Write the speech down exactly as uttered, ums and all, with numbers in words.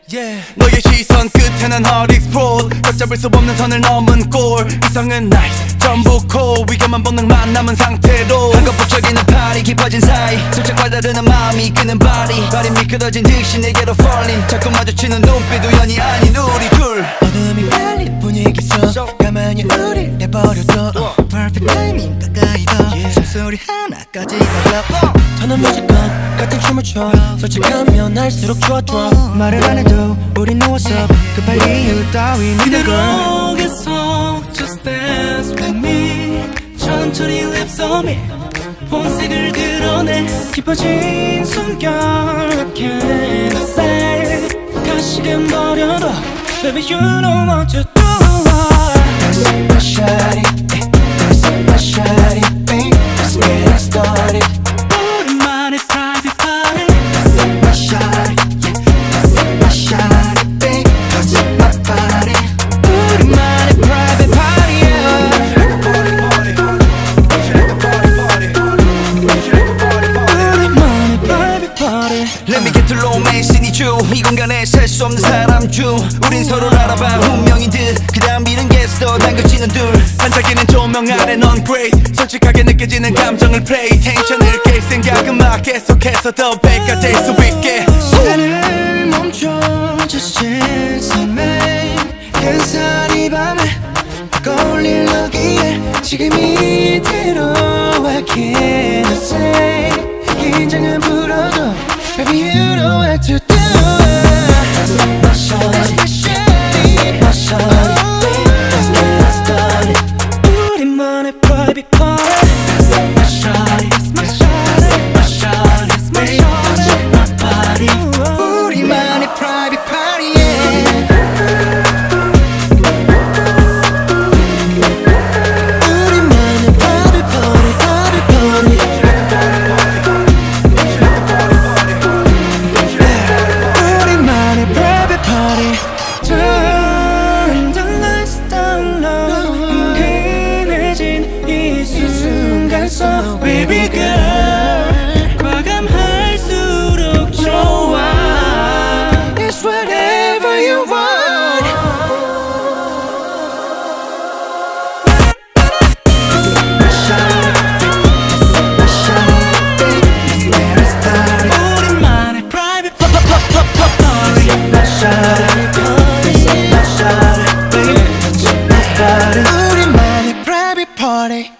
yeah. 너의 시선 끝에는 hard explode 걷잡을 수 없는 선을 넘은 골 이성은 nice 전부 cool 위험한 본능만 남은 상태로 한껏 부쩍이는 팔이 깊어진 사이 슬쩍 받아드는 마음이 끄는 발이 발이 미끄러진 듯이 내게로 falling 자꾸 마주치는 눈빛 우연이 아닌 우리 둘 어둠이 깔린 분위기 속 가만히 우릴 내버려둬 Perfect timing 가까이 더 숨소리 하나까지 들려 더는 무조건 같은 춤을 춰 솔직하면 할수록 좋아 좋아 말을 안 해도 우린 누워서 급할 이유 따윈 그대로 계속 Just dance with me 천천히 lips on me 본색을 드러내 깊어진 숨결 I can't say 가시게 버려도 Baby you know what to do That's my shawty That's my shawty babe Let's get it started 우리만의 private party That's my shawty That's my shawty babe That's my body 우리만의 private party 우리만의 private party Let me get to romance in you 이 공간에 살 수 없는 사람 중 우린 서로를 알아봐 운명인 듯 그 다음 일은 계속 당겨지는 둘 반짝이는 조명 아래 넌 great 솔직하게 느껴지는 감정을 play 텐션을 깰 생각은 막 계속해서 더 배가 될 수 있게 시간을 멈춰 Just chance to make 근사한 이 밤에 떠올릴 너기에 지금 이대로 I can't say 긴장은 풀어줘 Baby you know what to do That's my shawty That's my shawty Let's get it started 우리만의 private party That's my shawty That's my shawty That's my shawty That's my body 우리만의 private party yeah 우리만의 private party private party 우리만의 private party Turn the lights down low 은근해진 이 순간 속 Baby girl 과감할수록 좋아 It's whatever you want My shawty My shawty Let's get it started 우리만의 private party My shawty My shawty Let's get it started 우리만의 private party